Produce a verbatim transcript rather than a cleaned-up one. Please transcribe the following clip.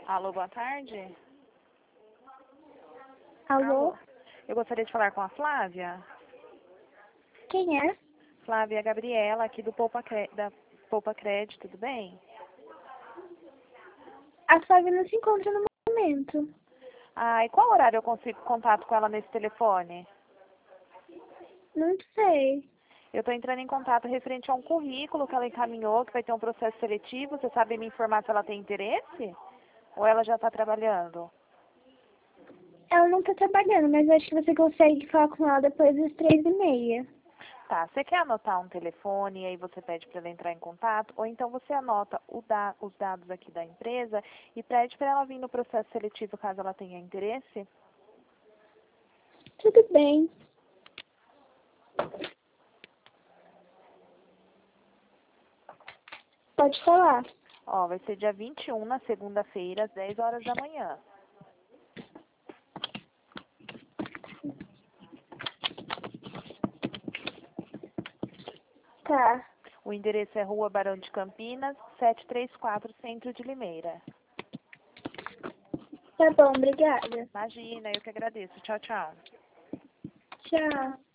Alô, boa tarde. Alô? Eu gostaria de falar com a Flávia. Quem é? Flávia Gabriela, aqui do Poupa, Cre... da Poupa Crédito, tudo bem? A Flávia não se encontra no momento. Ah, e qual horário eu consigo contato com ela nesse telefone? Não sei. Eu estou entrando em contato referente a um currículo que ela encaminhou, que vai ter um processo seletivo. Você sabe me informar se ela tem interesse? Ou ela já está trabalhando? Ela não tá trabalhando, mas acho que você consegue falar com ela depois das três e meia. Tá, você quer anotar um telefone e aí você pede para ela entrar em contato? Ou então você anota o da, os dados aqui da empresa e pede para ela vir no processo seletivo caso ela tenha interesse? Tudo bem. Pode falar. Ó, vai ser dia vinte e um, na segunda-feira, às dez horas da manhã. Tá. O endereço é Rua Barão de Campinas, setecentos e trinta e quatro, Centro de Limeira. Tá bom, obrigada. Imagina, eu que agradeço. Tchau, tchau. Tchau.